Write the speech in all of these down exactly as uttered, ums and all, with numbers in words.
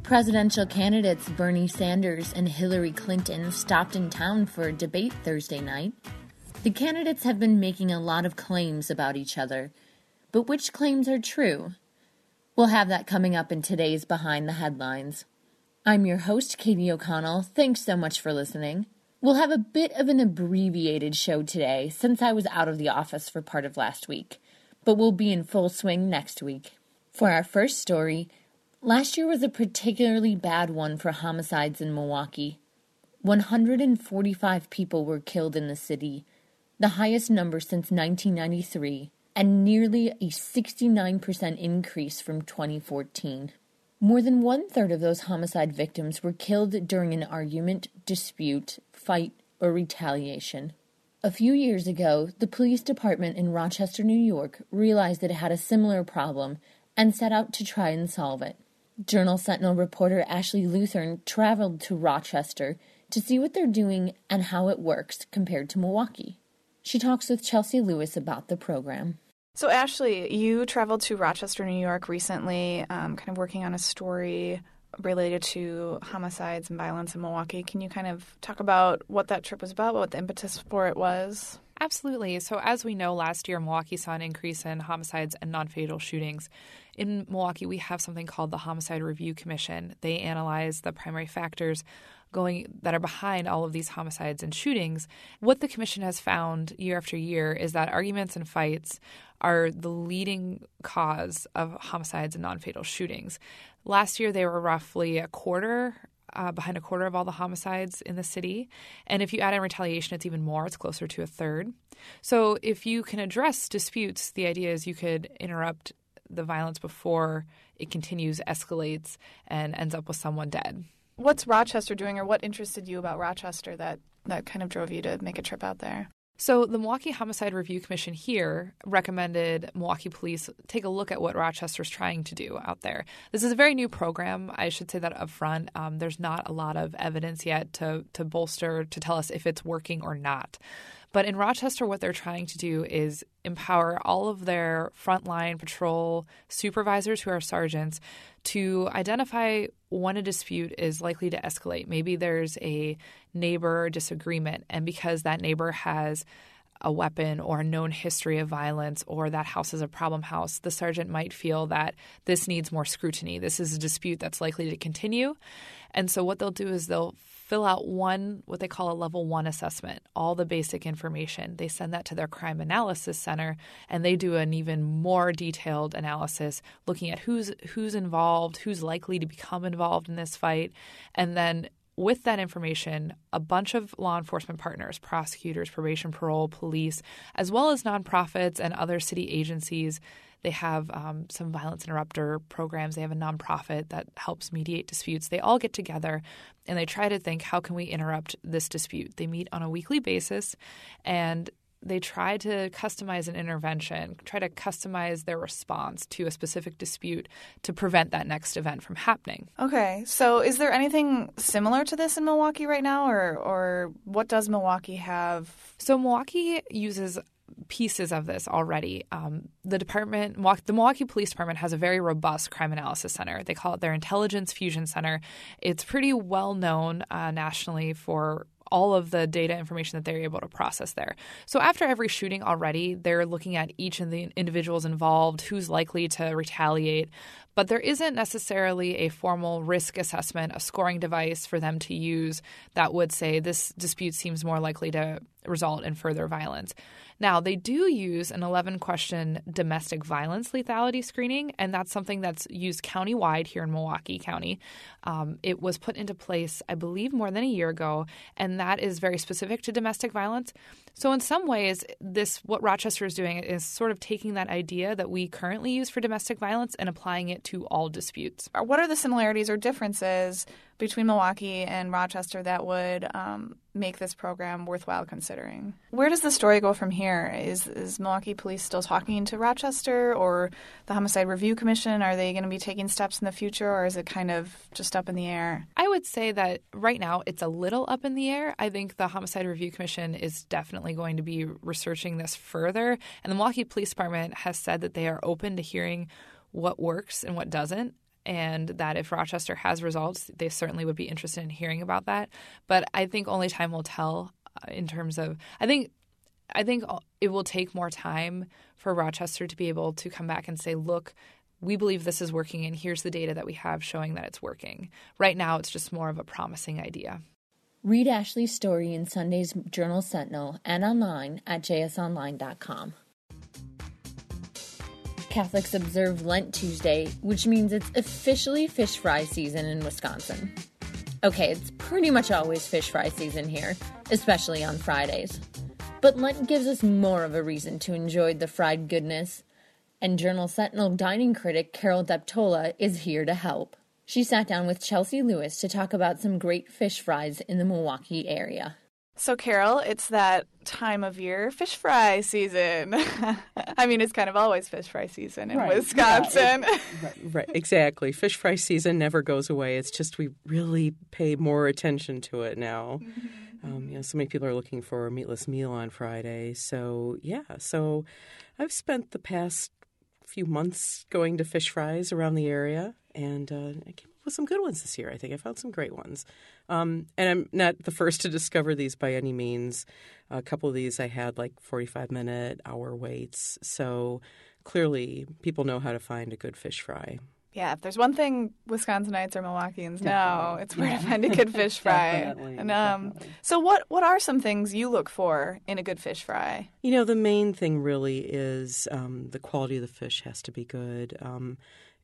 Presidential candidates Bernie Sanders and Hillary Clinton stopped in town for a debate Thursday night. The candidates have been making a lot of claims about each other, but which claims are true? We'll have that coming up in today's Behind the Headlines. I'm your host, Katie O'Connell. Thanks so much for listening. We'll have a bit of an abbreviated show today since I was out of the office for part of last week, but we'll be in full swing next week. For our first story, last year was a particularly bad one for homicides in Milwaukee. one hundred forty-five people were killed in the city, the highest number since nineteen ninety-three, and nearly a sixty-nine percent increase from twenty fourteen. More than one-third of those homicide victims were killed during an argument, dispute, fight, or retaliation. A few years ago, the police department in Rochester, New York, realized that it had a similar problem and set out to try and solve it. Journal-Sentinel reporter Ashley Luthern traveled to Rochester to see what they're doing and how it works compared to Milwaukee. She talks with Chelsea Lewis about the program. So, Ashley, you traveled to Rochester, New York recently, um, kind of working on a story related to homicides and violence in Milwaukee. Can you kind of talk about what that trip was about, what the impetus for it was? Absolutely. So as we know, last year, Milwaukee saw an increase in homicides and non-fatal shootings. In Milwaukee, we have something called the Homicide Review Commission. They analyze the primary factors going that are behind all of these homicides and shootings. What the commission has found year after year is that arguments and fights are the leading cause of homicides and non-fatal shootings. Last year, they were roughly a quarter Uh, behind a quarter of all the homicides in the city. And if you add in retaliation, it's even more. It's closer to a third. So if you can address disputes, the idea is you could interrupt the violence before it continues, escalates, and ends up with someone dead. What's Rochester doing, or what interested you about Rochester that, that kind of drove you to make a trip out there? So the Milwaukee Homicide Review Commission here recommended Milwaukee police take a look at what Rochester's trying to do out there. This is a very new program. I should say that up front. Um, there's not a lot of evidence yet to, to bolster, to tell us if it's working or not. But in Rochester, what they're trying to do is empower all of their frontline patrol supervisors, who are sergeants, to identify when a dispute is likely to escalate. Maybe there's a neighbor disagreement, and because that neighbor has a weapon or a known history of violence, or that house is a problem house, the sergeant might feel that this needs more scrutiny. This is a dispute that's likely to continue. And so what they'll do is they'll fill out one, what they call a level one assessment, all the basic information. They send that to their crime analysis center, and they do an even more detailed analysis looking at who's who's involved, who's likely to become involved in this fight. And then with that information, a bunch of law enforcement partners, prosecutors, probation, parole, police, as well as nonprofits and other city agencies. They have um, some violence interrupter programs. They have a nonprofit that helps mediate disputes. They all get together and they try to think, how can we interrupt this dispute? They meet on a weekly basis, and they try to customize an intervention, try to customize their response to a specific dispute to prevent that next event from happening. Okay. So is there anything similar to this in Milwaukee right now, or, or what does Milwaukee have? So Milwaukee uses pieces of this already. Um, the department, the Milwaukee Police Department has a very robust crime analysis center. They call it their Intelligence Fusion Center. It's pretty well known uh, nationally for all of the data information that they're able to process there. So after every shooting already, they're looking at each of the individuals involved, who's likely to retaliate. But there isn't necessarily a formal risk assessment, a scoring device for them to use that would say this dispute seems more likely to result in further violence. Now, they do use an eleven-question domestic violence lethality screening, and that's something that's used countywide here in Milwaukee County. Um, it was put into place, I believe, more than a year ago, and that is very specific to domestic violence. So in some ways, this what Rochester is doing is sort of taking that idea that we currently use for domestic violence and applying it to all disputes. What are the similarities or differences between Milwaukee and Rochester that would um, make this program worthwhile considering? Where does the story go from here? Is, is Milwaukee Police still talking to Rochester or the Homicide Review Commission? Are they going to be taking steps in the future, or is it kind of just up in the air? I would say that right now it's a little up in the air. I think the Homicide Review Commission is definitely going to be researching this further. And the Milwaukee Police Department has said that they are open to hearing what works and what doesn't. and that if Rochester has results, they certainly would be interested in hearing about that. But I think only time will tell in terms of – I think I think it will take more time for Rochester to be able to come back and say, look, we believe this is working, and here's the data that we have showing that it's working. Right now, it's just more of a promising idea. Read Ashley's story in Sunday's Journal Sentinel and online at j s online dot com. Catholics observe Lent Tuesday, which means it's officially fish fry season in Wisconsin. Okay, it's pretty much always fish fry season here, especially on Fridays. But Lent gives us more of a reason to enjoy the fried goodness. And Journal Sentinel dining critic Carol Deptola is here to help. She sat down with Chelsea Lewis to talk about some great fish fries in the Milwaukee area. So, Carol, it's that time of year, fish fry season. I mean, it's kind of always fish fry season in right. Wisconsin. Yeah, it, right, right, exactly. Fish fry season never goes away. It's just we really pay more attention to it now. Mm-hmm. Um, you know, so many people are looking for a meatless meal on Friday. So, yeah. So I've spent the past few months going to fish fries around the area, and uh, I came up with some good ones this year. I think I found some great ones. Um, and I'm not the first to discover these by any means. A couple of these I had like forty-five minute, hour waits. So clearly people know how to find a good fish fry. Yeah, if there's one thing Wisconsinites or Milwaukeeans Definitely. know, it's where yeah. to find a good fish fry. Definitely, and um, definitely. So what, what are some things you look for in a good fish fry? You know, the main thing really is um, the quality of the fish has to be good. Um,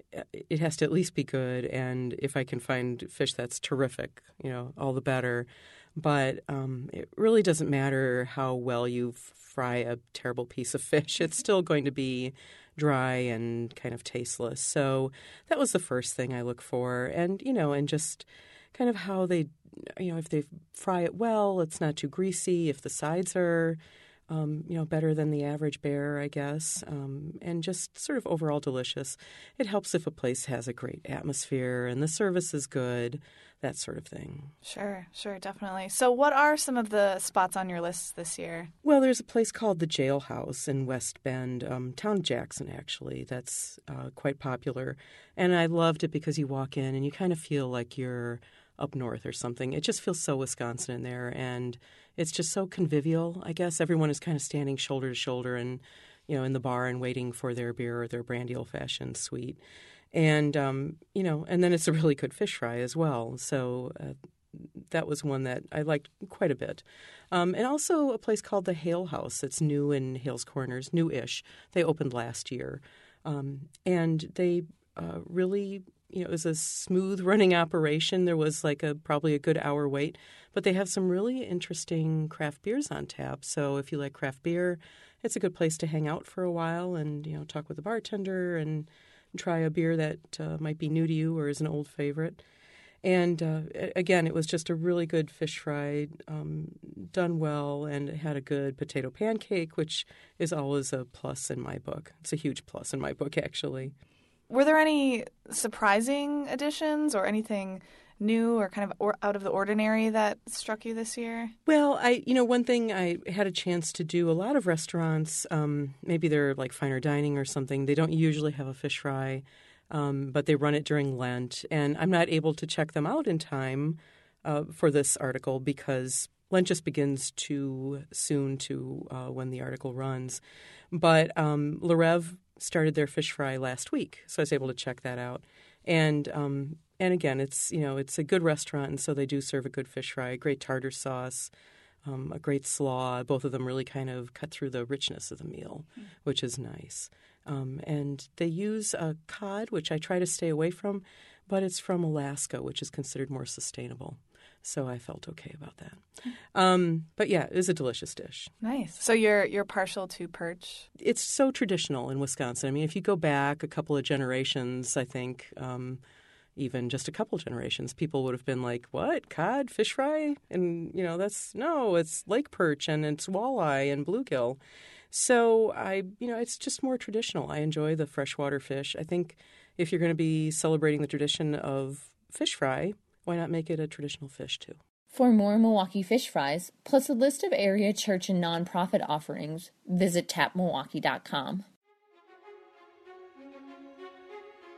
it has to at least be good, and if I can find fish that's terrific, you know, all the better. But um, it really doesn't matter how well you fry a terrible piece of fish. It's still going to be dry and kind of tasteless. So that was the first thing I look for. And, you know, and just kind of how they, you know, if they fry it well, it's not too greasy, if the sides are, um, you know, better than the average bear, I guess, um, and just sort of overall delicious. It helps if a place has a great atmosphere and the service is good, that sort of thing. Sure, sure, definitely. So what are some of the spots on your list this year? Well, there's a place called the Jailhouse in West Bend, um, town of Jackson, actually. That's uh, quite popular. And I loved it because you walk in and you kind of feel like you're up north or something. It just feels so Wisconsin in there. And it's just so convivial, I guess. Everyone is kind of standing shoulder to shoulder and, you know, in the bar and waiting for their beer or their brandy old-fashioned sweet. And, um, you know, and then it's a really good fish fry as well. So uh, that was one that I liked quite a bit. Um, and also a place called the Hale House. It's new in Hales Corners, new-ish. They opened last year. Um, and they uh, really, you know, it was a smooth-running operation. There was like a probably a good hour wait. But they have some really interesting craft beers on tap. So if you like craft beer, it's a good place to hang out for a while and, you know, talk with the bartender and try a beer that uh, might be new to you or is an old favorite. And uh, again, it was just a really good fish fry, um, done well, and it had a good potato pancake, which is always a plus in my book. It's a huge plus in my book, actually. Were there any surprising additions or anything new or kind of or out of the ordinary that struck you this year? Well, I, you know, one thing I had a chance to do, a lot of restaurants, um, maybe they're like finer dining or something, they don't usually have a fish fry, um, but they run it during Lent. And I'm not able to check them out in time uh, for this article because Lent just begins too soon to uh, when the article runs. But um, Le Rêve started their fish fry last week, so I was able to check that out. And um, and again, it's you know it's a good restaurant, and so they do serve a good fish fry, a great tartar sauce, um, a great slaw. Both of them really kind of cut through the richness of the meal, mm. which is nice. Um, and they use a cod, which I try to stay away from, but it's from Alaska, which is considered more sustainable. So I felt okay about that. Um, but yeah, it was a delicious dish. Nice. So you're you're partial to perch? It's so traditional in Wisconsin. I mean, if you go back a couple of generations, I think um, even just a couple generations, people would have been like, what, cod, fish fry? And, you know, that's, no, it's lake perch and it's walleye and bluegill. So I, you know, it's just more traditional. I enjoy the freshwater fish. I think if you're going to be celebrating the tradition of fish fry, why not make it a traditional fish, too? For more Milwaukee fish fries, plus a list of area church and nonprofit offerings, visit tap milwaukee dot com.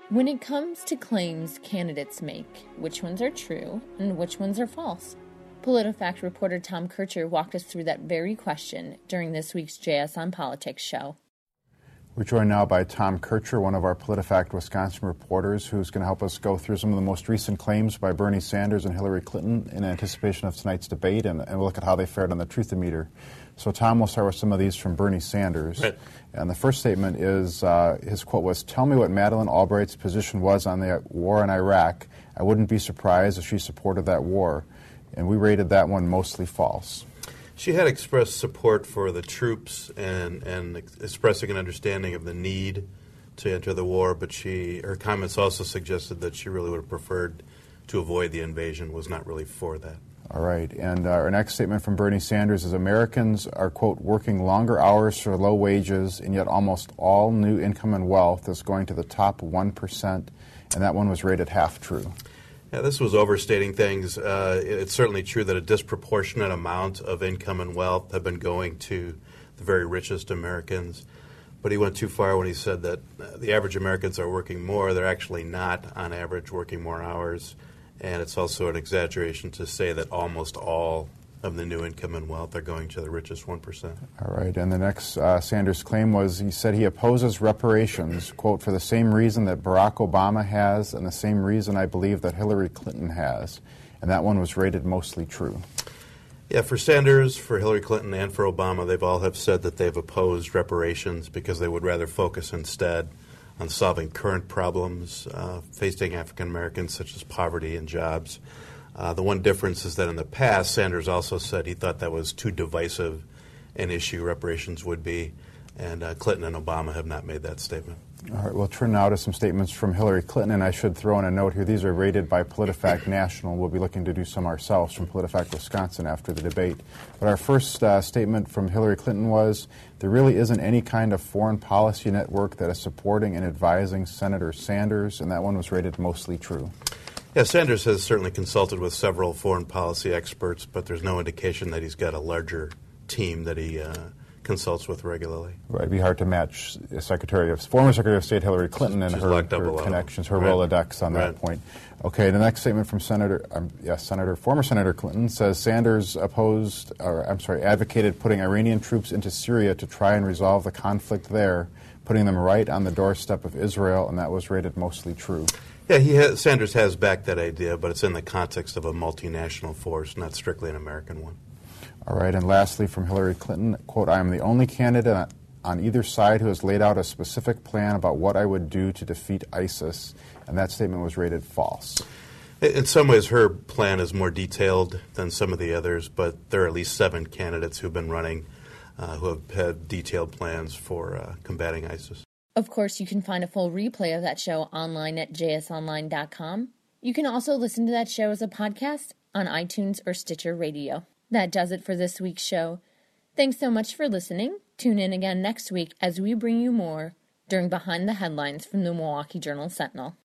When it comes to claims candidates make, which ones are true and which ones are false? PolitiFact reporter Tom Kircher walked us through that very question during this week's J S on Politics show. We're joined now by Tom Kircher, one of our PolitiFact Wisconsin reporters, who's going to help us go through some of the most recent claims by Bernie Sanders and Hillary Clinton in anticipation of tonight's debate, and, and we'll look at how they fared on the Truth-O-Meter. So, Tom, we'll start with some of these from Bernie Sanders. Right. And the first statement is, uh, his quote was, "Tell me what Madeleine Albright's position was on the war in Iraq. I wouldn't be surprised if she supported that war." And we rated that one mostly false. She had expressed support for the troops and, and ex- expressing an understanding of the need to enter the war, but she her comments also suggested that she really would have preferred to avoid the invasion, was not really for that. All right. And uh, our next statement from Bernie Sanders is, Americans are, quote, working longer hours for low wages, and yet almost all new income and wealth is going to the top one percent. And that one was rated half true. Yeah, this was overstating things. Uh, it's certainly true that a disproportionate amount of income and wealth have been going to the very richest Americans. But he went too far when he said that uh, the average Americans are working more. They're actually not, on average, working more hours. And it's also an exaggeration to say that almost all of the new income and wealth are going to the richest one percent. All right. And the next uh, Sanders claim was, he said he opposes reparations, quote, for the same reason that Barack Obama has and the same reason I believe that Hillary Clinton has. And that one was rated mostly true. Yeah, for Sanders, for Hillary Clinton, and for Obama, they've all have said that they've opposed reparations because they would rather focus instead on solving current problems uh, facing African Americans, such as poverty and jobs. Uh, the one difference is that in the past, Sanders also said he thought that was too divisive an issue, reparations would be, and uh, Clinton and Obama have not made that statement. All right, we'll turn now to some statements from Hillary Clinton, and I should throw in a note here. These are rated by PolitiFact National. We'll be looking to do some ourselves from PolitiFact Wisconsin after the debate. But our first uh, statement from Hillary Clinton was, there really isn't any kind of foreign policy network that is supporting and advising Senator Sanders, and that one was rated mostly true. Yeah, Sanders has certainly consulted with several foreign policy experts, but there's no indication that he's got a larger team that he uh, consults with regularly. Right, it'd be hard to match Secretary of former Secretary of State Hillary Clinton and She's her, locked up her a lot connections, her right. Rolodex on right. that point. Okay, the next statement from Senator, um, yes, Senator, former Senator Clinton says Sanders opposed, or I'm sorry, advocated putting Iranian troops into Syria to try and resolve the conflict there, putting them right on the doorstep of Israel, and that was rated mostly true. Yeah, he has, Sanders has backed that idea, but it's in the context of a multinational force, not strictly an American one. All right, and lastly from Hillary Clinton, quote, I am the only candidate on either side who has laid out a specific plan about what I would do to defeat ISIS, and that statement was rated false. In some ways, her plan is more detailed than some of the others, but there are at least seven candidates who've been running uh, who have had detailed plans for uh, combating ISIS. Of course, you can find a full replay of that show online at j s online dot com. You can also listen to that show as a podcast on iTunes or Stitcher Radio. That does it for this week's show. Thanks so much for listening. Tune in again next week as we bring you more during Behind the Headlines from the Milwaukee Journal-Sentinel.